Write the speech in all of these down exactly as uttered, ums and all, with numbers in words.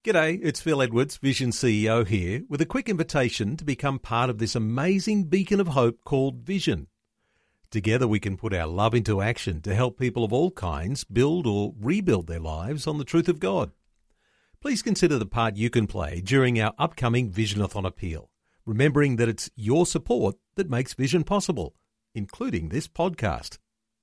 G'day, it's Phil Edwards, Vision C E O here, with a quick invitation to become part of this amazing beacon of hope called Vision. Together we can put our love into action to help people of all kinds build or rebuild their lives on the truth of God. Please consider the part you can play during our upcoming Visionathon appeal, remembering that it's your support that makes Vision possible, including this podcast.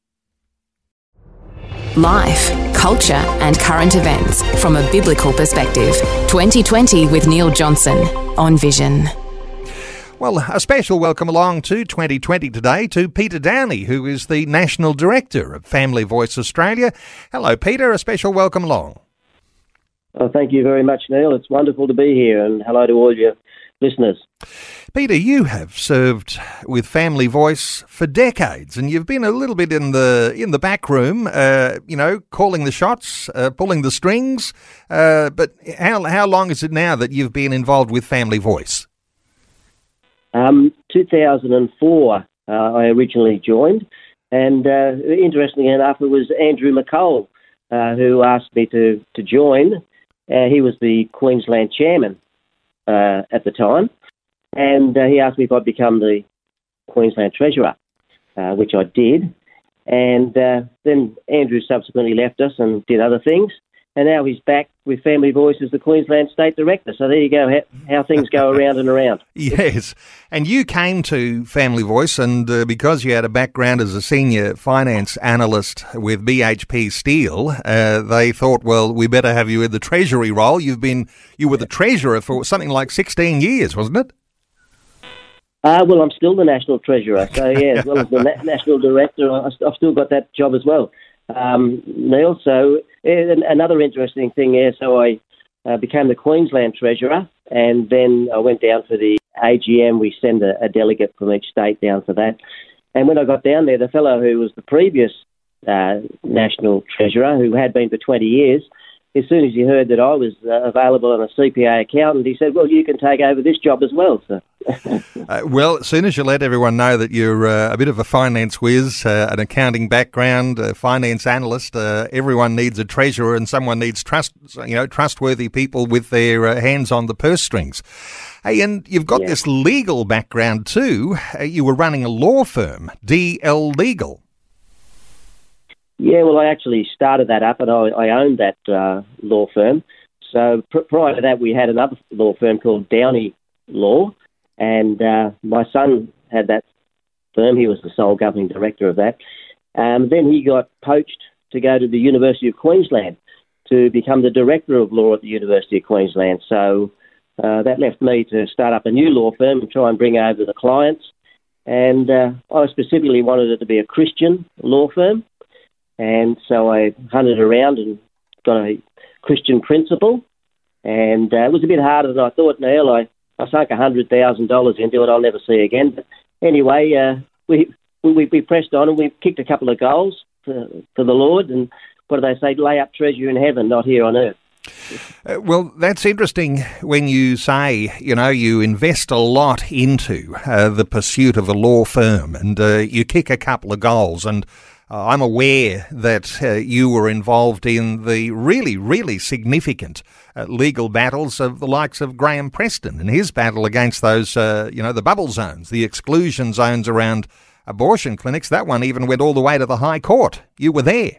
Life, culture and current events from a biblical perspective. twenty twenty with Neil Johnson on Vision. Well, a special welcome along to twenty twenty today to Peter Downey, who is the National Director of Family Voice Australia. Hello, Peter. A special welcome along. Oh, thank you very much, Neil. It's wonderful to be here, and hello to all your listeners. Peter, you have served with Family Voice for decades, and you've been a little bit in the in the back room, uh, you know, calling the shots, uh, pulling the strings. Uh, but how how long is it now that you've been involved with Family Voice? Um, two thousand four, uh, I originally joined, and uh, interestingly enough, it was Andrew McColl uh, who asked me to to join. Uh, he was the Queensland chairman uh, at the time. And uh, he asked me if I'd become the Queensland Treasurer, uh, which I did. And uh, then Andrew subsequently left us and did other things. And now he's back with Family Voice as the Queensland State Director. So there you go, how, how things go around and around. Yes. And you came to Family Voice, and uh, because you had a background as a senior finance analyst with B H P Steel, uh, they thought, well, we better have you in the Treasury role. You've been, you were the Treasurer for something like sixteen years, wasn't it? Uh, well, I'm still the National Treasurer, so yeah, as well as the Na- National Director, I, I've still got that job as well, um, Neil. So yeah, another interesting thing here, so I uh, became the Queensland Treasurer, and then I went down for the A G M. We send a, a delegate from each state down for that. And when I got down there, the fellow who was the previous uh, National Treasurer, who had been for twenty years, as soon as he heard that I was uh, available on a C P A accountant, he said, well, you can take over this job as well, so... uh, well, as soon as you let everyone know that you're uh, a bit of a finance whiz, uh, an accounting background, a finance analyst, uh, everyone needs a treasurer and someone needs trust, you know, trustworthy people with their uh, hands on the purse strings. Hey, and you've got yeah. this legal background too. Uh, you were running a law firm, D L Legal. Yeah, well, I actually started that up and I, I owned that uh, law firm. So pr- prior to that, we had another law firm called Downey Law. And uh, my son had that firm. He was the sole governing director of that. Um, then he got poached to go to the University of Queensland to become the director of law at the University of Queensland. So uh, that left me to start up a new law firm and try and bring over the clients. And uh, I specifically wanted it to be a Christian law firm. And so I hunted around and got a Christian principle. And uh, it was a bit harder than I thought, Neil. I I sunk one hundred thousand dollars into it I'll never see again. But anyway, uh, we, we we pressed on and we kicked a couple of goals for, for the Lord. And what do they say? Lay up treasure in heaven, not here on earth. Uh, well, that's interesting when you say, you know, you invest a lot into uh, the pursuit of a law firm and uh, you kick a couple of goals. And Uh, I'm aware that uh, you were involved in the really, really significant uh, legal battles of the likes of Graham Preston and his battle against those, uh, you know, the bubble zones, the exclusion zones around abortion clinics. That one even went all the way to the High Court. You were there.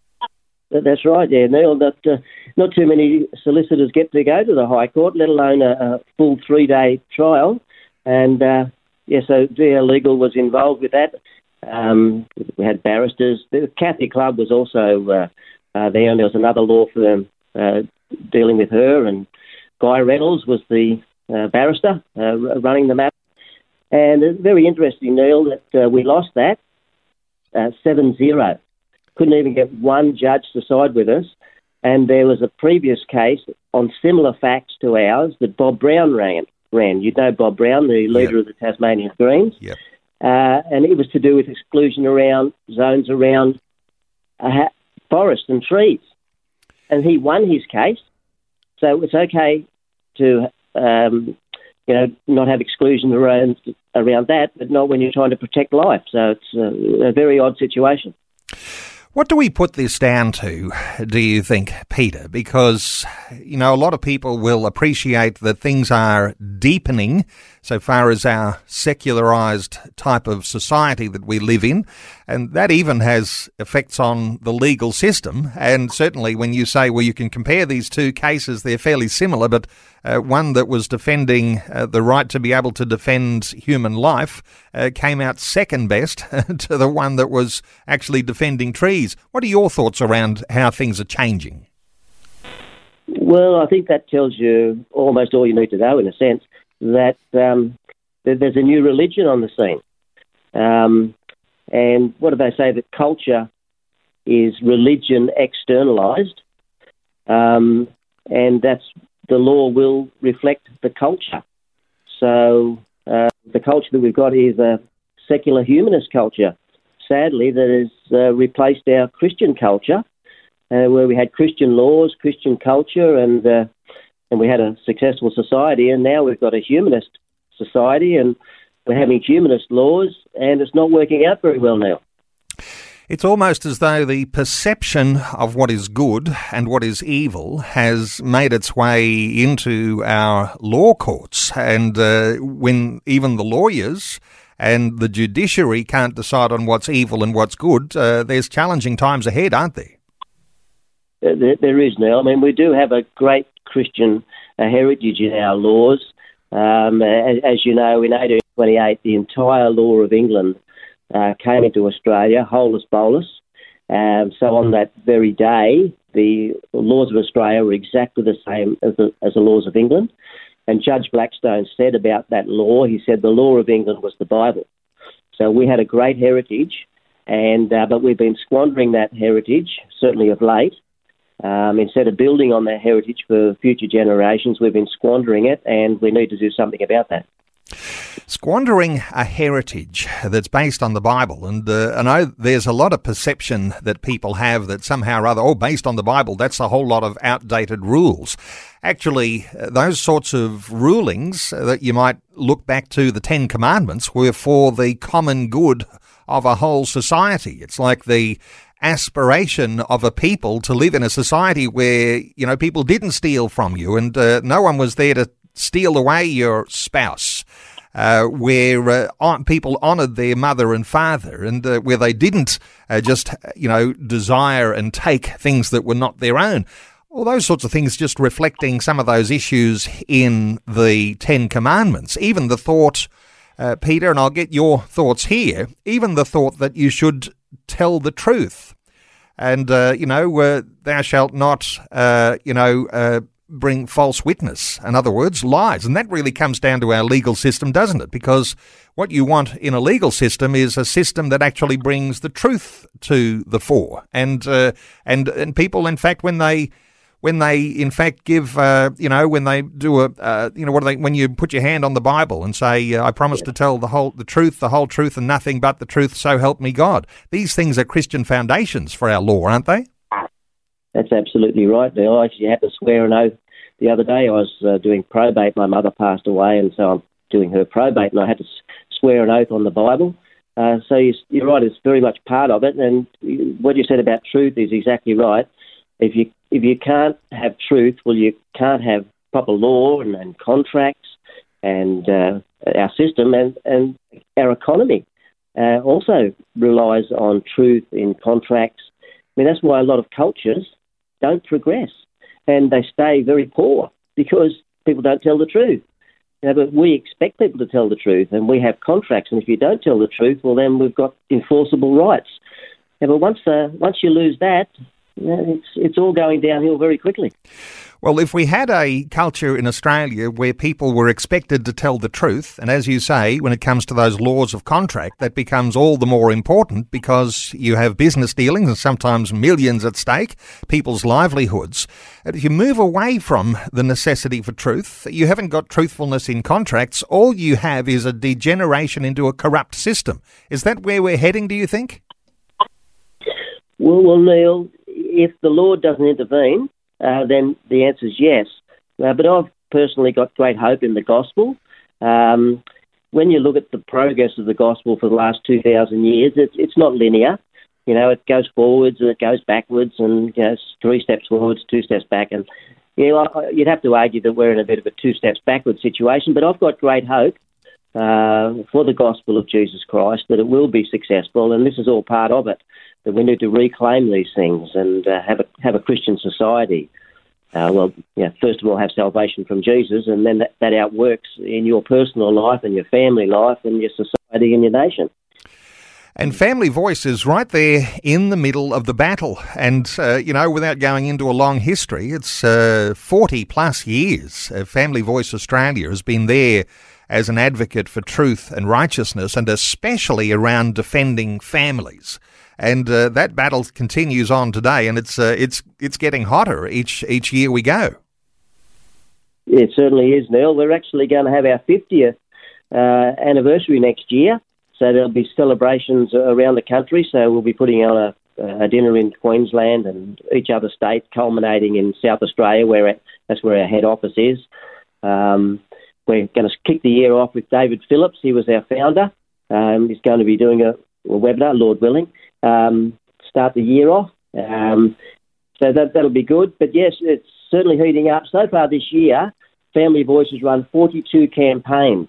That's right, yeah, Neil. Not, uh, not too many solicitors get to go to the High Court, let alone a, a full three-day trial. And, uh, yeah, so D L Legal was involved with that. Um, we had barristers. The Kathy Club was also uh, uh, there, and there was another law firm uh, dealing with her, and Guy Reynolds was the uh, barrister uh, running the matter. And it's very interesting, Neil, that uh, we lost that uh, seven zero. Couldn't even get one judge to side with us. And there was a previous case on similar facts to ours that Bob Brown ran. ran. You know Bob Brown, the leader yep. of the Tasmanian Greens. Yep. Uh, and it was to do with exclusion around zones around uh, forest and trees. And he won his case. So it's okay to, um, you know, not have exclusion around, around that, but not when you're trying to protect life. So it's a, a very odd situation. What do we put this down to, do you think, Peter? Because, you know, a lot of people will appreciate that things are deepening so far as our secularised type of society that we live in, and that even has effects on the legal system. And certainly when you say, well, you can compare these two cases, they're fairly similar, but uh, one that was defending uh, the right to be able to defend human life uh, came out second best to the one that was actually defending trees. What are your thoughts around how things are changing? Well, I think that tells you almost all you need to know, in a sense, that um, there's a new religion on the scene. Um, and what do they say? That culture is religion externalised, um, and that's the law will reflect the culture. So uh, the culture that we've got is a secular humanist culture, sadly, that has uh, replaced our Christian culture, uh, where we had Christian laws, Christian culture, and uh, and we had a successful society, and now we've got a humanist society, and we're having humanist laws, and it's not working out very well now. It's almost as though the perception of what is good and what is evil has made its way into our law courts, and uh, when even the lawyers and the judiciary can't decide on what's evil and what's good, uh, there's challenging times ahead, aren't there? There, there is, Neil. I mean, we do have a great Christian uh, heritage in our laws. Um, as, as you know, in eighteen twenty-eight, the entire law of England uh, came into Australia, holus bolus. Um, so on that very day, the laws of Australia were exactly the same as the, as the laws of England. And Judge Blackstone said about that law, he said the law of England was the Bible. So we had a great heritage, and uh, but we've been squandering that heritage, certainly of late. Um, instead of building on that heritage for future generations, we've been squandering it, and we need to do something about that. Squandering a heritage that's based on the Bible, and uh, I know there's a lot of perception that people have that somehow or other, oh, based on the Bible, that's a whole lot of outdated rules. Actually, those sorts of rulings that you might look back to the Ten Commandments were for the common good of a whole society. It's like the aspiration of a people to live in a society where, you know, people didn't steal from you, and uh, no one was there to steal away your spouse, uh, where uh, people honoured their mother and father, and uh, where they didn't uh, just, you know, desire and take things that were not their own. All those sorts of things, just reflecting some of those issues in the Ten Commandments. Even the thought, uh, Peter, and I'll get your thoughts here, even the thought that you should tell the truth. And, uh, you know, uh, thou shalt not, uh, you know, uh, bring false witness. In other words, lies. And that really comes down to our legal system, doesn't it? Because what you want in a legal system is a system that actually brings the truth to the fore. And uh, and and people, in fact, when they when they in fact give, uh, you know, when they do a, uh, you know, what do they, when you put your hand on the Bible and say, uh, I promise yeah. to tell the whole, the truth, the whole truth and nothing but the truth, so help me God. These things are Christian foundations for our law, aren't they? That's absolutely right, Neil. I actually had to swear an oath the other day. I was uh, doing probate. My mother passed away, and so I'm doing her probate, and I had to swear an oath on the Bible. Uh, so you, you're right, it's very much part of it. And what you said about truth is exactly right. If you if you can't have truth, well, you can't have proper law and, and contracts and uh, our system and, and our economy uh, also relies on truth in contracts. I mean, that's why a lot of cultures don't progress and they stay very poor because people don't tell the truth. You know, but we expect people to tell the truth, and we have contracts, and if you don't tell the truth, well, then we've got enforceable rights. Yeah, but once uh, once you lose that, you know, it's it's all going downhill very quickly. Well, if we had a culture in Australia where people were expected to tell the truth, and as you say, when it comes to those laws of contract, that becomes all the more important because you have business dealings and sometimes millions at stake, people's livelihoods. And if you move away from the necessity for truth, you haven't got truthfulness in contracts. All you have is a degeneration into a corrupt system. Is that where we're heading, do you think? Well, well, Neil, if the Lord doesn't intervene, Uh, then the answer is yes. Uh, but I've personally got great hope in the gospel. Um, when you look at the progress of the gospel for the last two thousand years, it's, it's not linear. You know, it goes forwards and it goes backwards, and you know, it's three steps forwards, two steps back, and you know, you'd have to argue that we're in a bit of a two steps backwards situation. But I've got great hope uh, for the gospel of Jesus Christ that it will be successful, and this is all part of it. That we need to reclaim these things and uh, have a have a Christian society. Uh, well, yeah, first of all, have salvation from Jesus, and then that, that outworks in your personal life and your family life and your society and your nation. And Family Voice is right there in the middle of the battle. And, uh, you know, without going into a long history, it's uh, forty plus years. Uh, Family Voice Australia has been there as an advocate for truth and righteousness, and especially around defending families. And uh, that battle continues on today, and it's uh, it's it's getting hotter each each year we go. It certainly is, Neil. We're actually going to have our fiftieth uh, anniversary next year. So there'll be celebrations around the country. So we'll be putting on a, a dinner in Queensland and each other state, culminating in South Australia, where it, that's where our head office is. Um, we're going to kick the year off with David Phillips. He was our founder. Um, he's going to be doing a, a webinar, Lord willing, um, start the year off. Um, so that, that'll be good. But yes, it's certainly heating up. So far this year, Family Voice has run forty-two campaigns.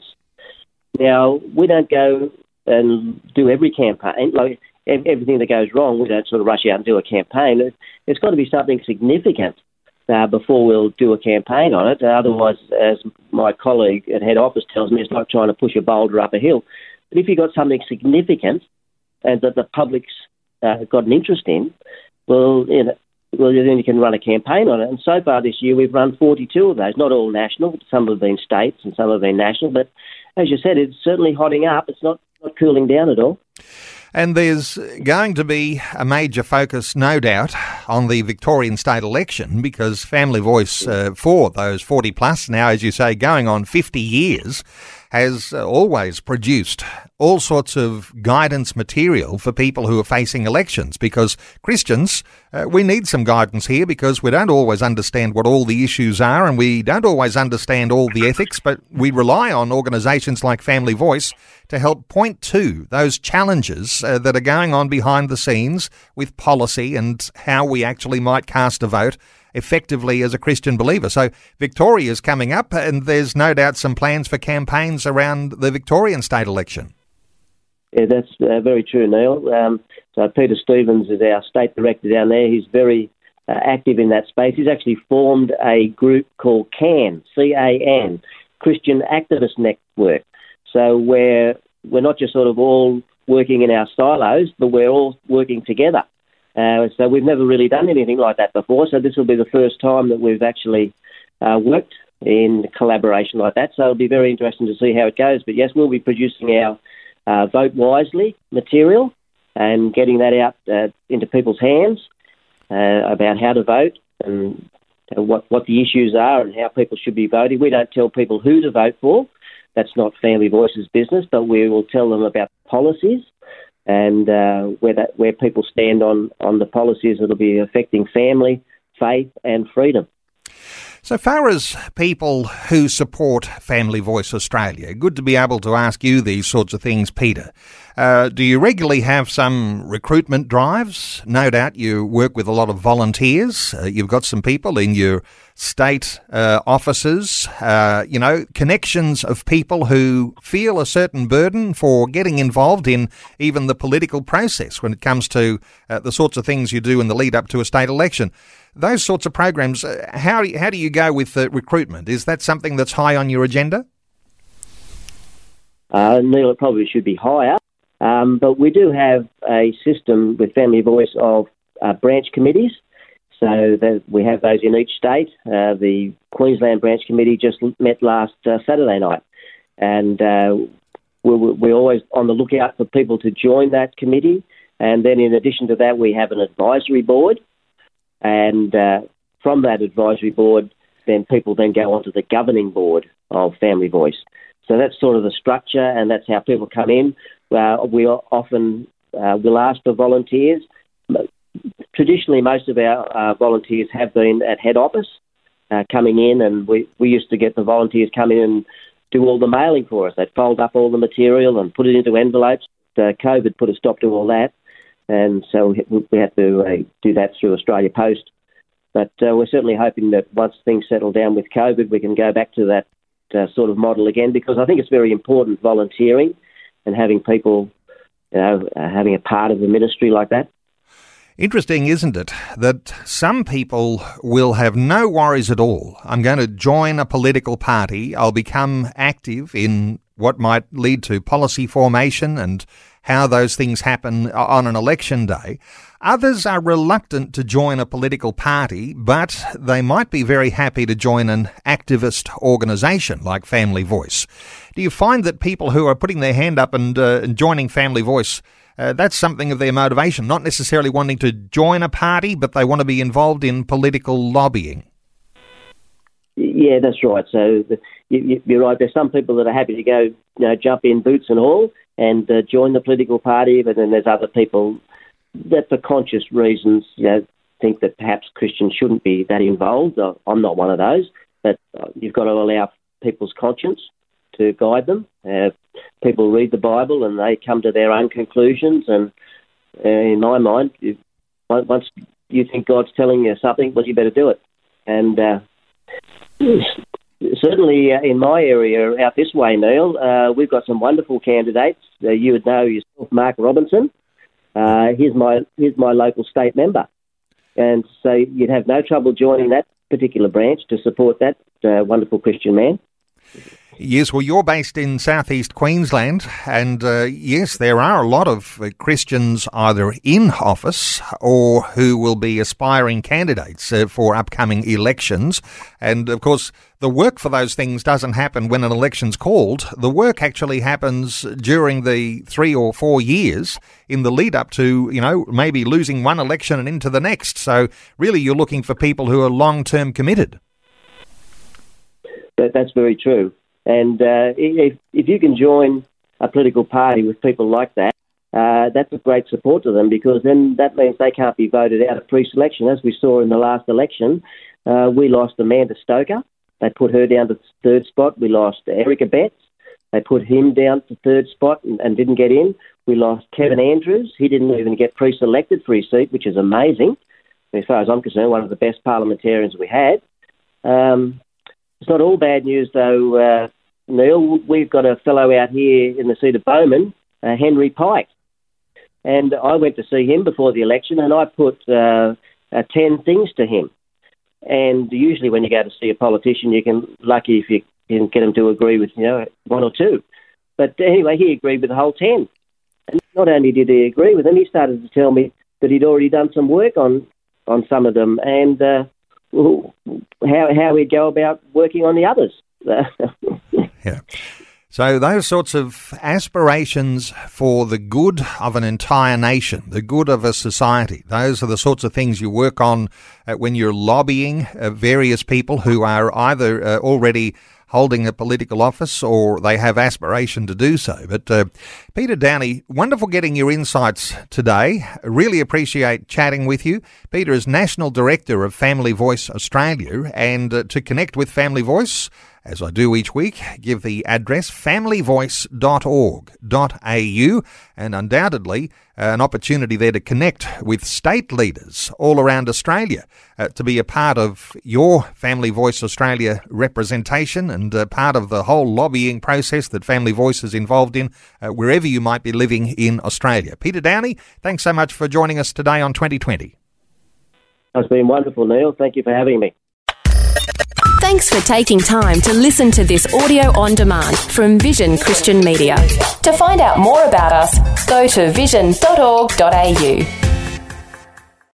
Now, we don't go and do every campaign. Like everything that goes wrong, we don't sort of rush out and do a campaign. It's got to be something significant uh, before we'll do a campaign on it. Otherwise, as my colleague at head office tells me, it's like trying to push a boulder up a hill. But if you've got something significant and that the public's uh, got an interest in, well, you know, well, then you can run a campaign on it. And so far this year, we've run forty-two of those. Not all national. Some have been states and some have been national. But as you said, it's certainly hotting up. It's not Not cooling down at all. And there's going to be a major focus, no doubt, on the Victorian state election, because Family Voice, uh, for those forty plus now, as you say, going on fifty years, has uh, always produced all sorts of guidance material for people who are facing elections, because Christians, uh, we need some guidance here, because we don't always understand what all the issues are, and we don't always understand all the ethics, but we rely on organisations like Family Voice to help point to those challenges uh, that are going on behind the scenes with policy and how we actually might cast a vote effectively as a Christian believer. So Victoria's coming up, and there's no doubt some plans for campaigns around the Victorian state election. Yeah, that's uh, very true, Neil. Um, so Peter Stevens is our state director down there. He's very uh, active in that space. He's actually formed a group called CAN, C A N, Christian Activist Network. So we're, we're not just sort of all working in our silos, but we're all working together. Uh, so we've never really done anything like that before. So this will be the first time that we've actually uh, worked in collaboration like that. So it'll be very interesting to see how it goes. But yes, we'll be producing our uh, Vote Wisely material and getting that out uh, into people's hands uh, about how to vote and uh, what, what the issues are and how people should be voting. We don't tell people who to vote for. That's not Family Voice's business, but we will tell them about policies and uh, where that, where people stand on, on the policies that will be affecting family, faith and freedom. So far as people who support Family Voice Australia, good to be able to ask you these sorts of things, Peter. Uh, do you regularly have some recruitment drives? No doubt you work with a lot of volunteers. Uh, you've got some people in your state uh, offices, uh, you know, connections of people who feel a certain burden for getting involved in even the political process when it comes to uh, the sorts of things you do in the lead up to a state election. Those sorts of programs, uh, how, how do you go with uh, recruitment? Is that something that's high on your agenda? Uh, Neil, it probably should be higher. Um, but we do have a system with Family Voice of uh, branch committees. So that we have those in each state. Uh, the Queensland branch committee just met last uh, Saturday night. And uh, we're, we're always on the lookout for people to join that committee. And then in addition to that, we have an advisory board. And uh, from that advisory board, then people then go onto the governing board of Family Voice. So that's sort of the structure, and that's how people come in. Uh, we often uh, will ask for volunteers. Traditionally, most of our uh, volunteers have been at head office uh, coming in, and we, we used to get the volunteers come in and do all the mailing for us. They'd fold up all the material and put it into envelopes. Uh, COVID put a stop to all that. and so we, we have to uh, do that through Australia Post. But uh, we're certainly hoping that once things settle down with COVID, we can go back to that uh, sort of model again, because I think it's very important, volunteering and having people, you know, uh, having a part of the ministry like that. Interesting, isn't it, that some people will have no worries at all. I'm going to join a political party. I'll become active in what might lead to policy formation and how those things happen on an election day. Others are reluctant to join a political party, but they might be very happy to join an activist organisation like Family Voice. Do you find that people who are putting their hand up and, uh, and joining Family Voice, uh, that's something of their motivation, not necessarily wanting to join a party, but they want to be involved in political lobbying? Yeah, that's right. So the, you, you're right. There's some people that are happy to go, you know, jump in boots and all and uh, join the political party, but then there's other people that for conscious reasons, you know, think that perhaps Christians shouldn't be that involved. I'm not one of those, but you've got to allow people's conscience to guide them. Uh, people read the Bible and they come to their own conclusions, and uh, in my mind, you, once you think God's telling you something, well, you better do it. And uh, certainly uh, in my area out this way, Neil, uh, we've got some wonderful candidates. Uh, you would know yourself, Mark Robinson. Uh, he's my he's my local state member, and so you'd have no trouble joining that particular branch to support that uh, wonderful Christian man. Yes, well, you're based in southeast Queensland, and uh, yes, there are a lot of uh, Christians either in office or who will be aspiring candidates uh, for upcoming elections. And, of course, the work for those things doesn't happen when an election's called. The work actually happens during the three or four years in the lead up to, you know, maybe losing one election and into the next. So, really, you're looking for people who are long-term committed. That, that's very true. And uh, if, if you can join a political party with people like that, uh, that's a great support to them, because then that means they can't be voted out of pre-selection. As we saw in the last election, uh, we lost Amanda Stoker. They put her down to third spot. We lost Erica Betts. They put him down to third spot and, and didn't get in. We lost Kevin Andrews. He didn't even get pre-selected for his seat, which is amazing. As far as I'm concerned, one of the best parliamentarians we had. Um, It's not all bad news, though, uh, Neil. We've got a fellow out here in the seat of Bowman, uh, Henry Pike. And I went to see him before the election, and I put uh, uh, ten things to him. And usually when you go to see a politician, you can lucky if you can get him to agree with, you know, one or two. But anyway, he agreed with the whole ten. And not only did he agree with them, he started to tell me that he'd already done some work on, on some of them, and uh, how how we'd go about working on the others. Yeah. So those sorts of aspirations for the good of an entire nation, the good of a society, those are the sorts of things you work on uh, when you're lobbying uh, various people who are either uh, already holding a political office or they have aspiration to do so. But uh, Peter Downey, wonderful getting your insights today. Really appreciate chatting with you. Peter is National Director of Family Voice Australia, and uh, to connect with Family Voice, as I do each week, give the address family voice dot org dot a u, and undoubtedly uh, an opportunity there to connect with state leaders all around Australia uh, to be a part of your Family Voice Australia representation and uh, part of the whole lobbying process that Family Voice is involved in uh, wherever you might be living in Australia. Peter Downey, thanks so much for joining us today on twenty twenty. It's been wonderful, Neil. Thank you for having me. Thanks for taking time to listen to this audio on demand from Vision Christian Media. To find out more about us, go to vision dot org dot a u.